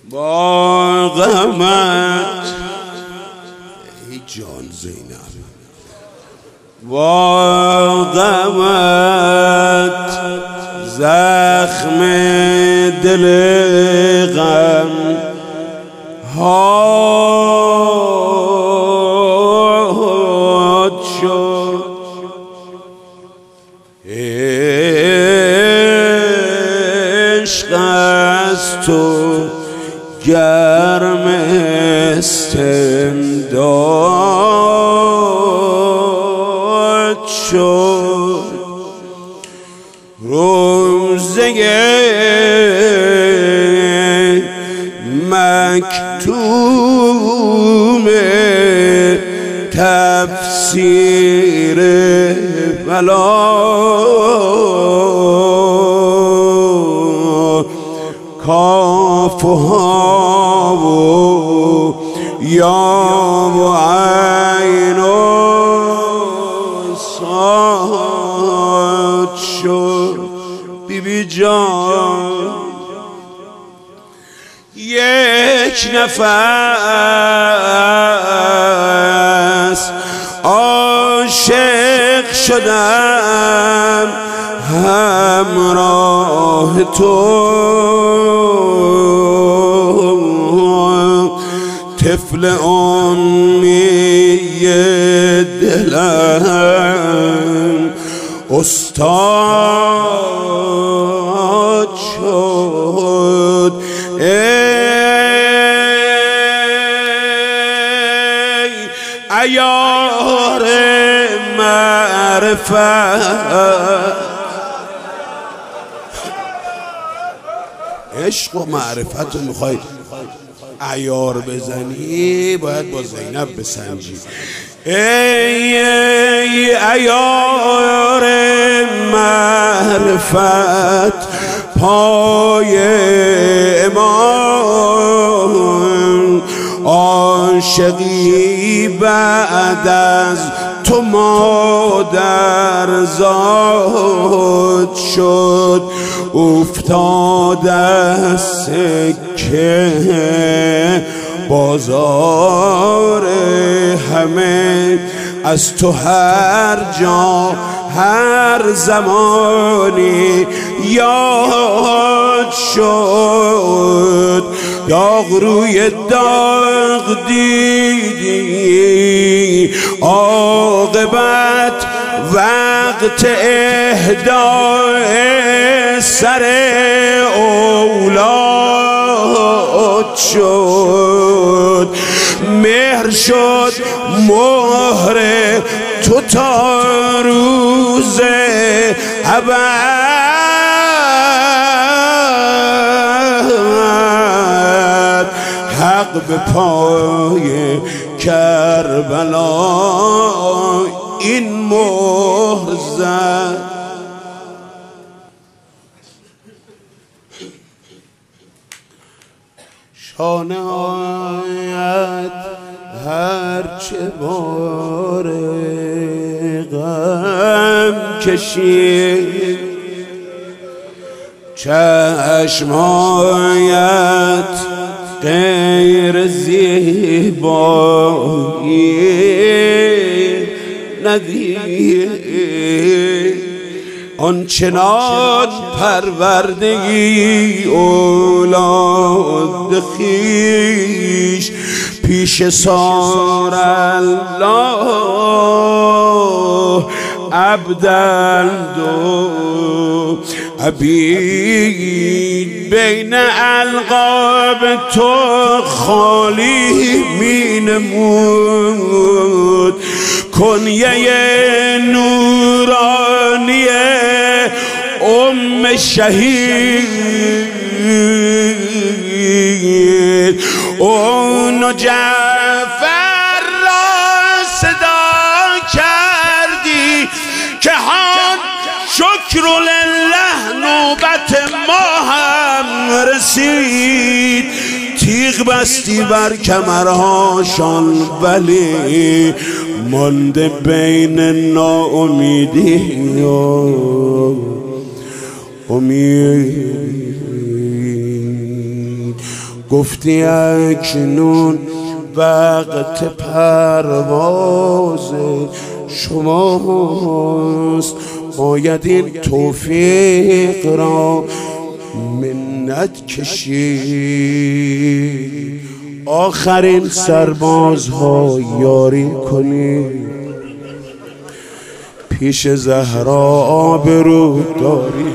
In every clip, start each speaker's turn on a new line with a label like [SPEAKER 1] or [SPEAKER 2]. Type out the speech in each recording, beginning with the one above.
[SPEAKER 1] با غمت ای جان زینب، با غمت زخم دل غم هات شد. عشق از تو گرم استمداد شد. روزه مکتوم تفسیر بلا کافها و یا و عین و صاد شد. بیبی جان یک نفس عاشق شدم همراه تو، طفل امی دلم استاد شد. ای عیار معرفت، عشق و معرفت رو میخوای عیار بزنی باید با زینب بسنجی. ای عیار معرفت پای امام، عاشقی بعد از تو مادر زاد شد. افتاد از سکه بازار همه، از تو هر جا هر زمانی یاد شد. داغ روی داغ دیدی، عاقبت وقت اهدای سر اولاد شد. مهر شد مهر تو تا روز ابد، حق به پای کربلا این مهر زد. شانه هایت هرچه بار غم کشید، چشمهایت غیر زیبایی ندید. آنچنان پروردگی اولاد خویش، پیش سار الله عبدالد و عبید. بین القاب تو خالی می نمود، کنیه نورانی ام شهید. اون جعفر را صدا کردی که هان شکر لله نوبت ما هم رسید. تیغ بستی بر کمرهاشان ولی مانده بین ناامیدی و امید. گفتی اکنون وقت پرواز شماست، باید این توفیق را منت کشید، آخرین سربازها یاری کنید، پیش زهرا آبرو داری.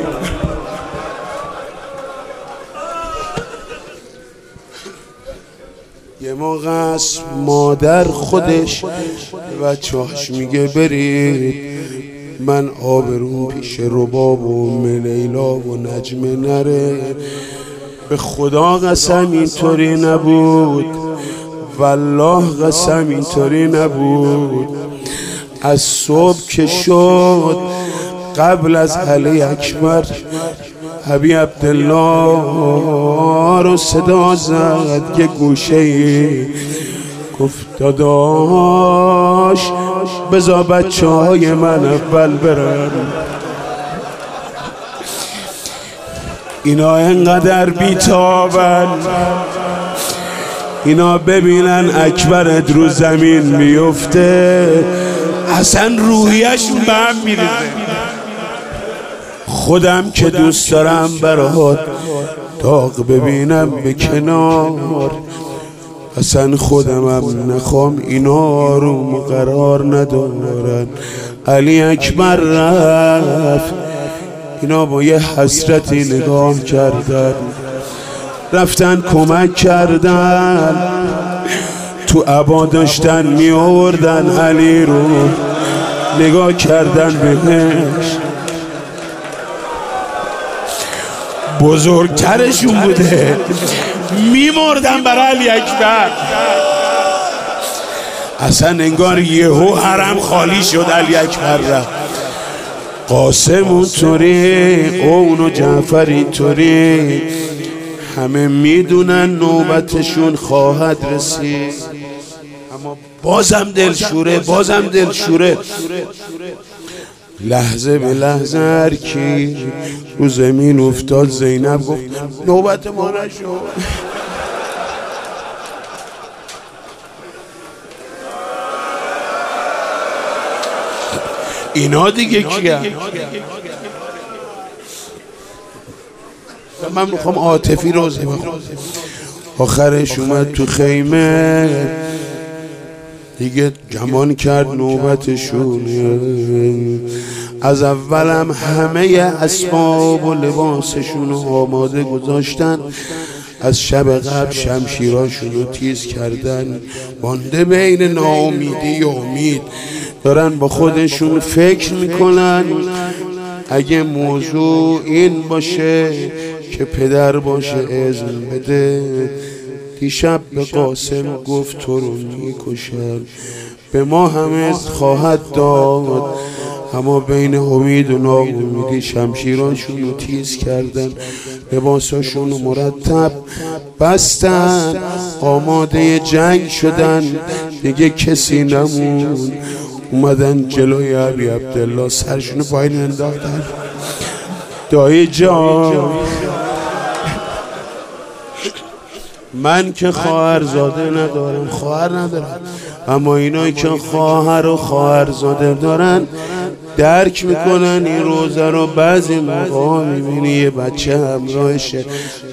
[SPEAKER 1] یه موقع است مادر خودش بچه‌هاش میگه برید، من آبرو پیش رباب و لیلا و نجمه نره. به خدا قسم اینطوری نبود، والله قسم اینطوری نبود. از صبح که شد قبل از علی اکبر حبیب عبدالله رو صدا زد که گوشه گفت داداش بذار بچه‌های من اول برن، اینا انقدر بیتابن، اینا ببینن اکبرت رو زمین میفته اصلا روحیشون به هم میریزه. خودم که دوست دارم برات داغ ببینم به کنار، اصلا خودمم نخوام اینا رو قرار ندارن. علی اکبر رفت، اینا با یه حسرتی نگاه کردن، رفتن کمک کردن، تو عبا داشتن می آوردن علی رو، نگاه کردن بهش، بزرگترشون بوده، میمردن برای علی اکبر. اصلا انگار یهو حرم خالی شد، علی اکبر رفت. قاسم اونطوری، اون و جعفر اینطوری، همه میدونن نوبتشون خواهد رسید، اما بازم دلشوره، بازم دلشوره. لحظه به لحظه هر کی رو زمین افتاد زینب گفت نوبت ما نشد. اینا دیگه کیه؟ من میخوام عاطفی روزه بخونم. آخرش اومد تو خیمه دیگه گمان کرد نوبتشونه. از اولم همه اسباب و لباسشون رو آماده گذاشتن، از شب قبل شمشیراشون رو تیز کردن، مانده بین ناامیدی و امید. دارن با خودشون فکر میکنن اگه موضوع این باشه که پدر باشه اذن بده. دیشب به قاسم گفت تو رو میکشم، به ما هم اذن خواهد داد، اما بین امید و ناامیدی شمشیراشون رو تیز کردن، لباساشون رو مرتب بستن، آماده جنگ شدن، دیگه کسی نمون. اومدن جلوی ابی عبدالله سرشون پایین انداختن. دایی جان من که خواهر زاده ندارم، خواهر ندارم، اما اینایی که خواهر و خواهر زاده دارن درک میکنن این روزه رو. بعضی موقع میبینی یه بچه همراهشه،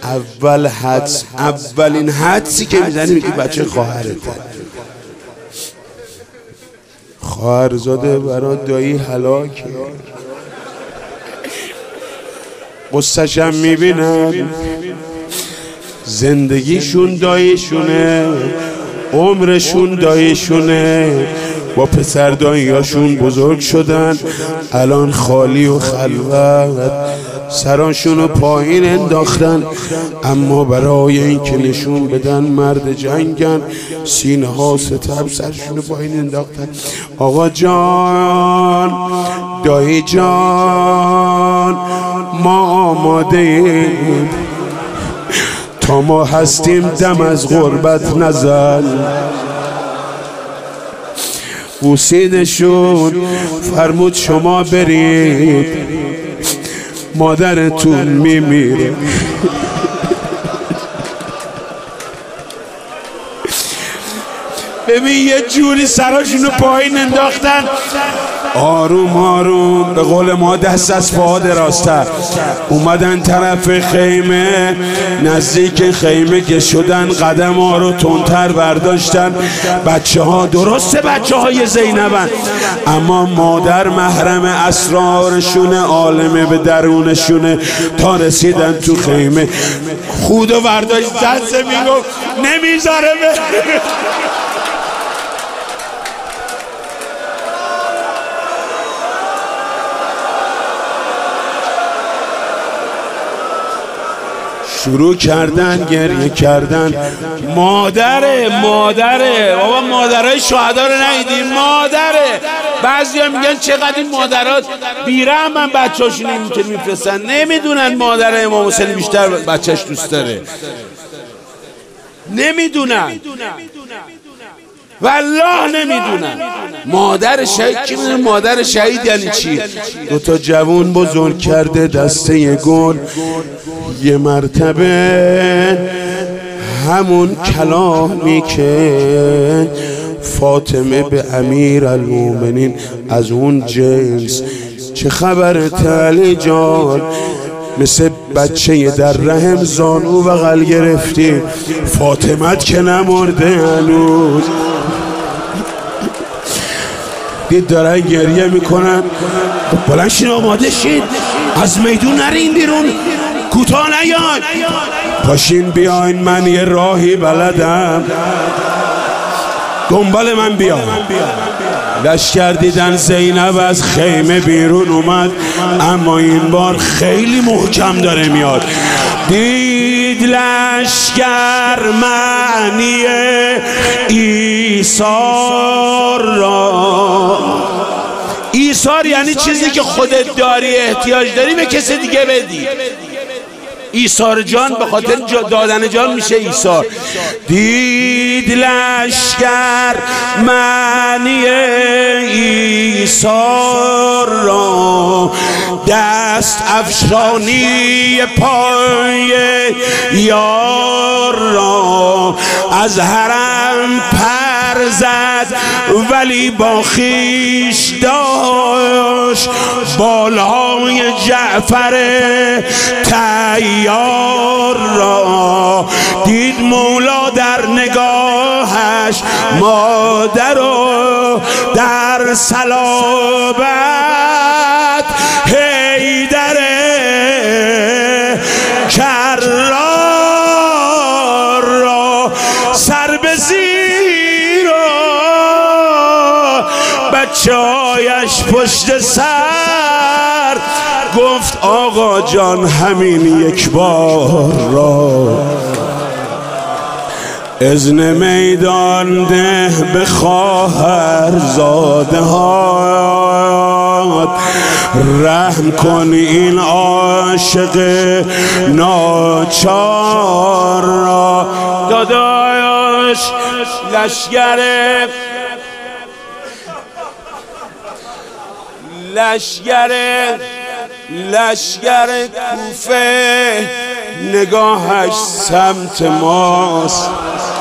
[SPEAKER 1] اولین حدسی که میزنی میگی بچه خواهرته. خواهر زاده برای دایی هلاکه، قصه‌شم میبینم، زندگیشون داییشونه، عمرشون داییشونه، با پسر داییاشون بزرگ شدن، الان خالی و خلوت، سراشونو پایین انداختن، اما برای این که نشون بدن مرد جنگن، سینه ها ستم سرشونو پایین انداختن. آقا جان، دایی جان، ما آماده ایم، تا ما هستیم دم از غربت نزن. بوسیدشون، فرمود شما برید، مادرتون میمیره. ببین یه جوری سراشونو پایین انداختن، آروم آروم به قول ما دست از پا دراستر اومدن طرف خیمه. نزدیک خیمه که شدن قدم ها رو تندتر برداشتن. بچه ها درسته بچه های زینبن، اما مادر محرم اسرارشونه، عالمه به درونشونه. تا رسیدن تو خیمه خود و برداشت دست میگفت نمیذاره بره. شروع کردن گریه کردن. مادره بابا، مادرای شهدا رو ندیدیم؟ مادره. بعضیا میگن چقدر این مادرات بیرحمن، بچه‌هاشون اینطور میفرستن. نمیدونن مادر امام حسین بیشتر بچه‌ش دوست داره، نمیدونن، والله نمیدونن. مادر شهید کی میدونه مادر شهید یعنی چی؟ دوتا جوون بزرگ کرده دسته گل. یه مرتبه همون کلامی که فاطمه به امیرالمومنین از اون جنس، چه خبرت علی جان؟ مثل بچه در رحم زانو بغل گرفتی، فاطمت که نمرده هنوز. دید دارن گریه میکنن. بلند شین آماده شید، از میدون نرین بیرون، کوتاه نیاین، پاشین بیاین، من یه راهی بلدم، دنبال من بیاین. لشکر دیدن زینب از خیمه بیرون اومد، اما این بار خیلی محکم داره میاد. دید لشکر معنی ایثار را. ایثار یعنی چیزی که خودت داری، احتیاج داری به کسی دیگه بدی. ایثار جان به خاطر دادن جان میشه ایثار. دید لشکر معنی ایثار را، دست افشانی پای یار را. از حرم پر زد ولی با خویش داشت، بالهای جعفر تیار را. دید مولا در نگاهش مادر و در صلابت حیدر کرار را. سر به زیر و بچه‌هایش پشت سر، گفت آقا جان همین یک بار را. اذن میدان ده به خواهرزاده ها، رحم کن این عاشق ناچار را. داداش لشگر کوفه نگاهش سمت ماست.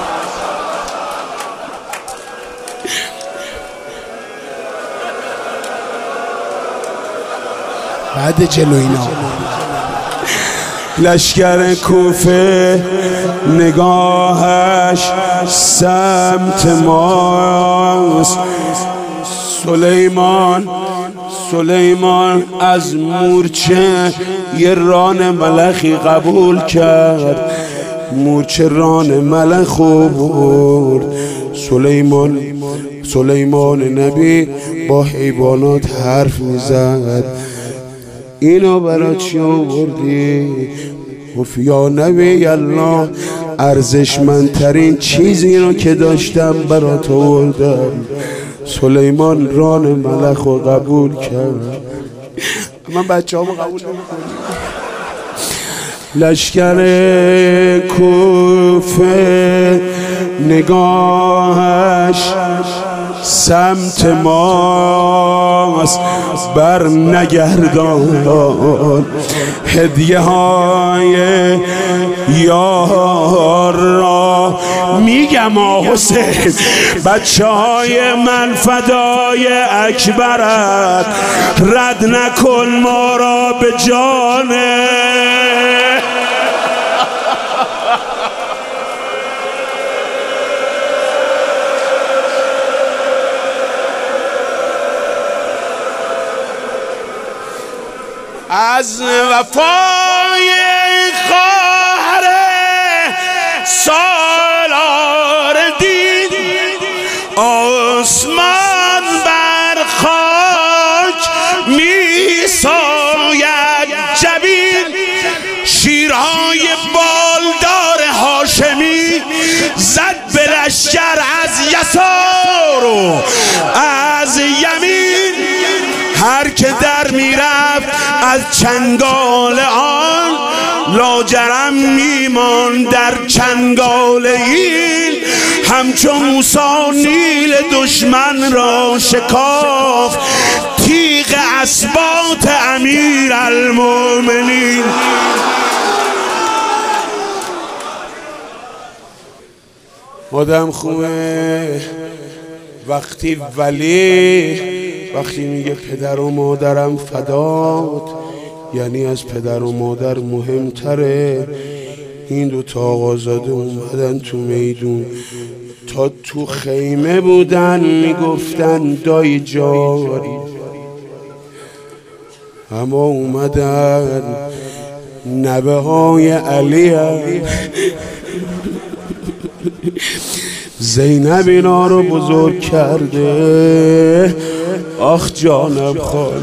[SPEAKER 1] بعد جلو اینا لشگر کوفه نگاهش سمت ماست. سلیمان از مورچه یه ران ملخی قبول کرد، مورچه ران ملخ برد. سلیمان نبی با حیوانات حرف میزد. اینو برای چی آوردی؟ گفت یا نبی الله، ارزشمندترین چیزی رو که داشتم برات آوردم. سلیمان ران ملخ رو قبول کرد. من بچه همو قبول نمی‌کنم. لشکر کوفه نگاهش سمت ماست، بر نگردان هدیه های یار را. میگم حسین بچه های من فدای اکبرت، رد نکن ما را به جانه. از وفای خواهر سالار دین آسمان بر خاک می ساید جبین، شیرهای بالدار هاشمی زد به لشکر از یسار و از یمین، هر که در میرفت از چنگال آن لاجرم میمان در چنگال این، همچون موسی نیل دشمن را شکاف تیغ اسباط امیر المؤمنین. آدم خوبه وقتی وقتی میگه پدر و مادرم فدات، یعنی از پدر و مادر مهمتره. این دوتا آقازاده اومدن تو میدون، تا تو خیمه بودن میگفتن دایی جاری، اما اومدن نبه های علی زینب اینا رو بزرگ کرده. آخ جانم خالی،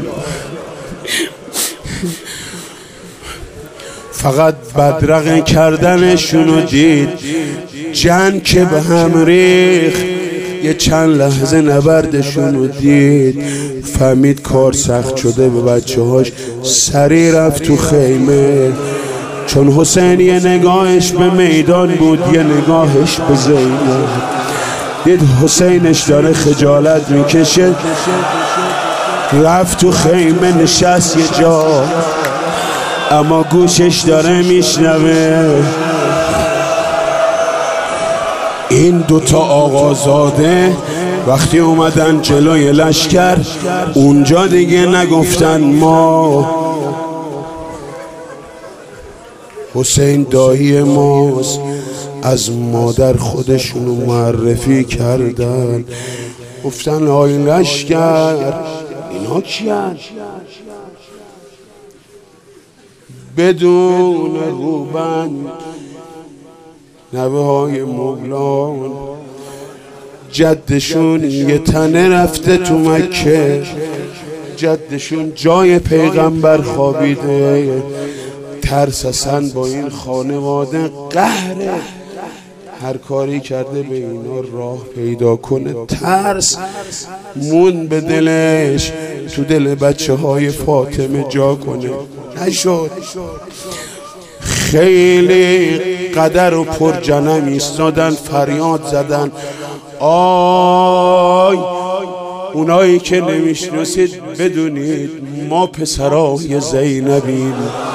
[SPEAKER 1] فقط بدرقه کردنشونو دید، جنگ که به هم ریخت، یه چند لحظه نبردشونو دید، فهمید کار سخت شده به بچه هاش، سریع رفت تو خیمه. چون حسین یه نگاهش به میدان بود، یه نگاهش به زینب، دید حسینش داره خجالت میکشه، رفت تو خیمه نشست یه جا، اما گوشش داره میشنوه. این دوتا آقازاده وقتی اومدن جلوی لشکر، اونجا دیگه نگفتن ما حسین دایی ماست، از مادر خودشونو معرفی کردن، گفتن آی لشکر اینا کیان؟ بدون روبند نوه های مغلان، جدشون یه تنه رفته تو مکه، جدشون جای پیغمبر خوابیده، ترس اصلا با این خانواده قهره، هر کاری کرده به اینا راه پیدا کنه، ترس مون به دلش، تو دل بچه های فاطمه جا کنه، نشد. خیلی قدر و پر جنم ایستادن، فریاد زدن آی اونایی که نمیشناسید بدونید ما پسرای زینبیم.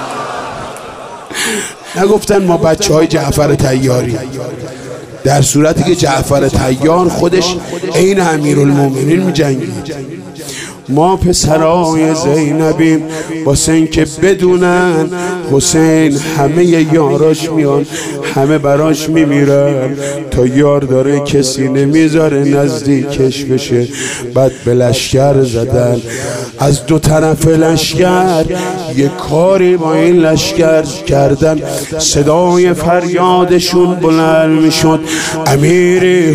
[SPEAKER 1] نگفتن ما بچه های جعفر طیاری، در صورتی که جعفر طیار خودش عین امیرالمومنین می جنگید. ما پسرای زینبیم، واسه این که بدونن حسین همه یاراش میان، همه براش میمیرن، تا یار داره کسی نمیذاره نزدیکش بشه. بعد به لشکر زدن، از دو طرف لشکر یه کاری با این لشکر کردن، صدای فریادشون بلند میشد امیری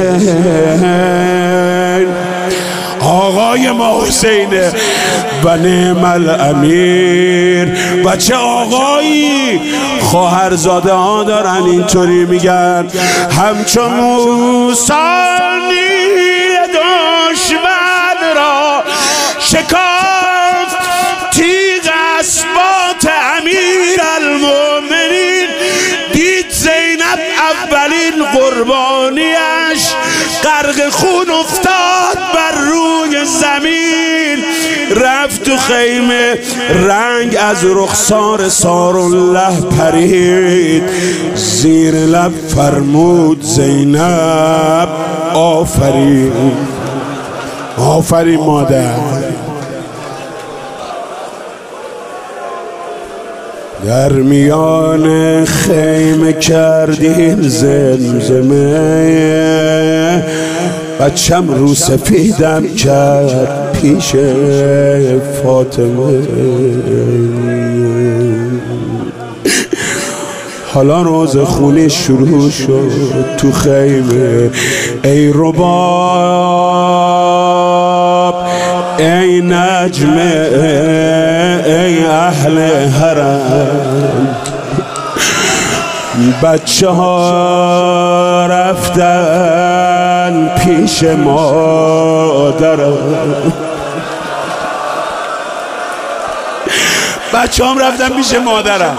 [SPEAKER 1] حسین، آقای ما حسینه و نعم الامیر. و چه آقایی، خواهرزاده ها دارن اینطوری میگن، همچون موسی نیل دشمن را شکافت تیغ اسباط امیر المؤمنین. دید زینب اولین قربانیش غرق خون افتاد بر روی زمین، رفت تو خیمه رنگ از رخسار سارالله پرید، زیر لب فرمود زینب آفرین. آفرین مادر. در میان خیمه کردین زمزمه، بچم رو سفیدم کرد پیش فاطمه. حالا روز خونی شروع شد تو خیمه. ای رباب، ای نجمه، ای اهل حرم، بچه ها رفتن پیش مادرم. بچه هم رفتن پیش مادرم.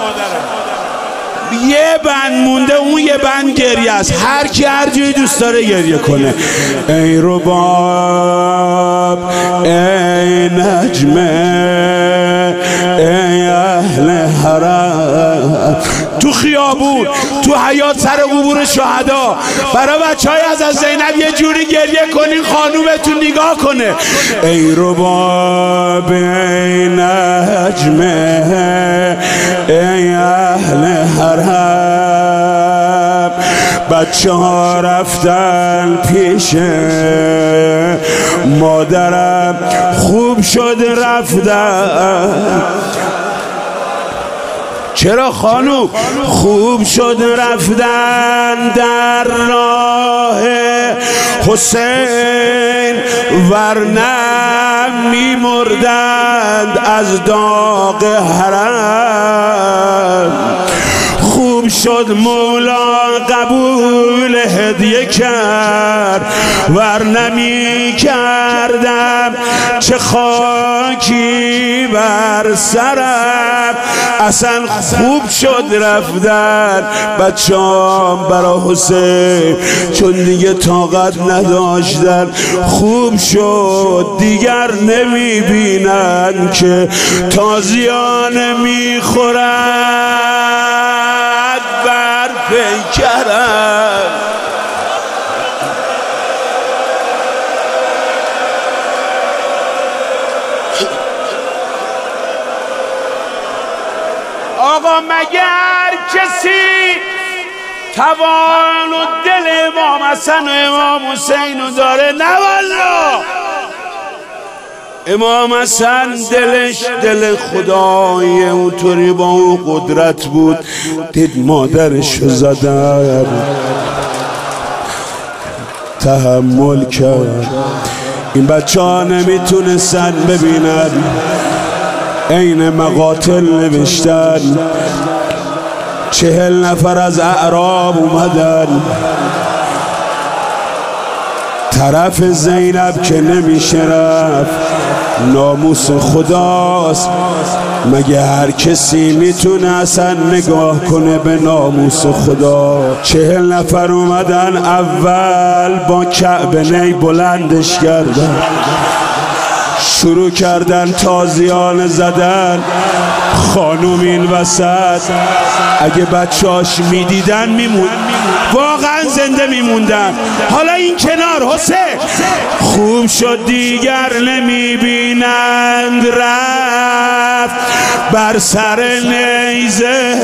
[SPEAKER 1] یه بند مونده، اون یه بند گریه است. هر کی هر جوی دوست داره گریه کنه. ای رباب، ای نجمه، ای اهل حرم، تو خیابون، تو حیاط، سر قبور شهدا، برای بچهای از زینب یه جوری گریه کنین خانومتون نگاه کنه. ای رباب، ای نجمه، ای اهل حرم، بچه ها رفتن پیش مادرم. خوب شد رفتن. چرا خانوم؟ خوب شد رفتن در راه حسین، ورنه می‌مردند از داغ حرم. خوب شد مولا قبول هدیه کرد، ورنه می کردم چه خاکی بر سرم. اصلا خوب شد رفتن بچه‌ام برا حسین، چون دیگه طاقت نداشتن. خوب شد دیگر نمی بینن که تازیانه می خورد بر پیکرم. آقا مگر کسی توان و دل امام حسن و امام حسین رو داره؟ نه والله. امام حسن دلش دل خدای اونطوری با اون قدرت بود. دید مادرش رو زدن، تحمل کرد. این بچه ها نمیتونستن ببینن، عین مقاتل نوشتن. 40 نفر از اعراب اومدن طرف زینب که نمیشه رفت. ناموس خداست، مگه هر کسی میتونه اصلا نگاه کنه به ناموس خدا؟ 40 نفر اومدن، اول با کعبه نی بلندش کردن، شروع کردن تازیانه زدن. خانوم این وسط اگه بچه‌اش میدیدن میموند، واقعا زنده میموندن. حالا این کنار حسین خوب شد دیگر نمیبینند، رفت بر سر نیزه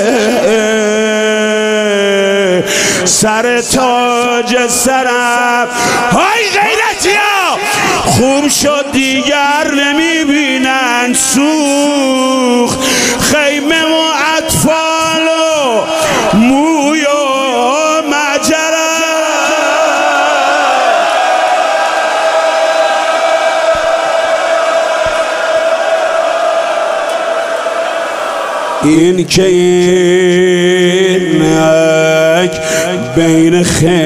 [SPEAKER 1] سر تاج سرم. های غیرتیا، خوب شد دیگر نمیبینند، سوخ خیمه و اطفال و موی و مجرم. این که اینک بین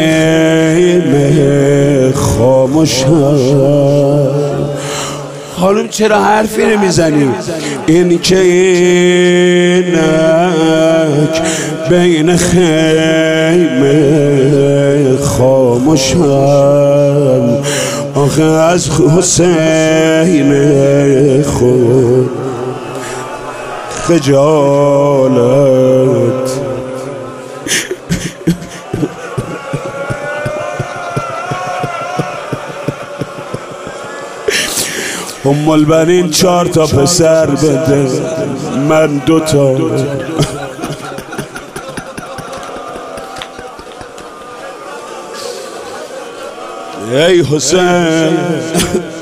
[SPEAKER 1] خیمه خاموش خانم چرا حرفی نمیزنی؟ این که اینک بین خیمه خاموشم، آخ آخه از حسین خود خجالت البنین 4 تا پسر بده من 2 تا. ای حسین